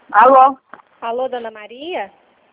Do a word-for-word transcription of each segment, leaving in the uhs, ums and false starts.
Alô? Alô, dona Maria?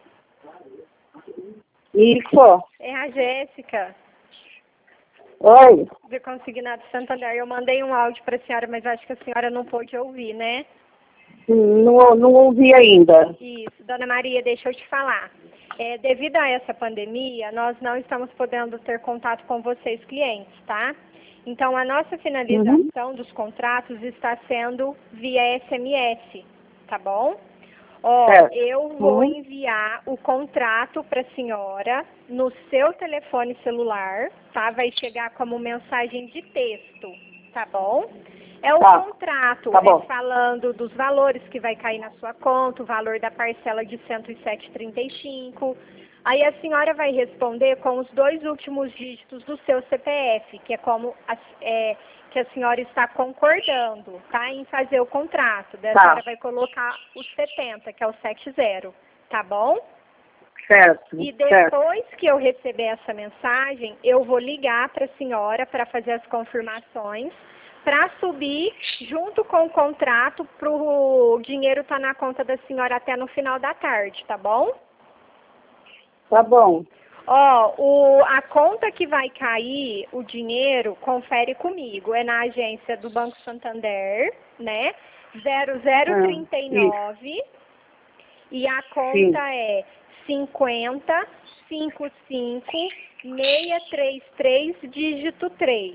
Isso. É a Jéssica, Oi. do Consignado Santander. Eu mandei um áudio para a senhora, mas acho que a senhora não pôde ouvir, né? Não, não ouvi ainda. Isso. Dona Maria, deixa eu te falar. É, devido a essa pandemia, nós não estamos podendo ter contato com vocês, clientes, tá? Então, a nossa finalização uhum. dos contratos está sendo via S M S, tá bom? Ó, certo. eu vou uhum. enviar o contrato para a senhora no seu telefone celular, tá? Vai chegar como mensagem de texto, tá bom? É o tá. contrato, tá é falando dos valores que vai cair na sua conta, o valor da parcela de cento e sete reais e trinta e cinco centavos. Aí a senhora vai responder com os dois últimos dígitos do seu C P F, que é como a, é, que a senhora está concordando, tá? Em fazer o contrato. Daí a tá. senhora vai colocar o setenta, que é o setenta, tá bom? Certo. E depois certo. que eu receber essa mensagem, eu vou ligar para a senhora para fazer as confirmações, para subir junto com o contrato para o dinheiro estar na conta da senhora até no final da tarde, tá bom? Tá bom. Ó, o, a conta que vai cair, o dinheiro, confere comigo, é na agência do Banco Santander, né? zero zero trinta e nove ah, e a conta Sim. é cinquenta, cinquenta e cinco, seiscentos e trinta e três, dígito três.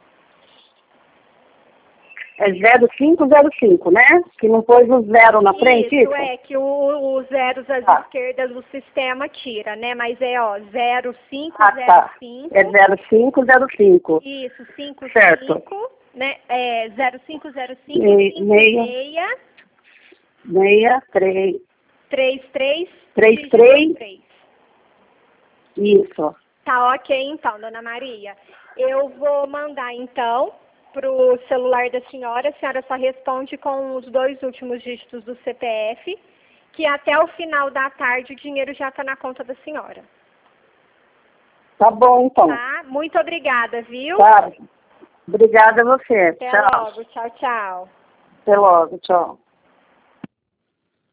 É zero cinco zero cinco, né? Que não pôs o zero na frente, isso? Isso, é que o, os zeros às tá. esquerdas do sistema tira, né? Mas é, ó, zero cinco zero cinco. Ah, tá. É zero cinco zero cinco. Isso, cinco certo. cinco, né? É zero cinco zero cinco, Me, cinco meia, seis, meia, três, três três, três, três. Isso. Tá ok, então, dona Maria. Eu vou mandar, então, para o celular da senhora. A senhora só responde com os dois últimos dígitos do C P F, que até o final da tarde o dinheiro já está na conta da senhora. Tá bom, então. Tá? Muito obrigada, viu? Tá. Obrigada a você. Até tchau. logo. Tchau, tchau. Até logo. Tchau.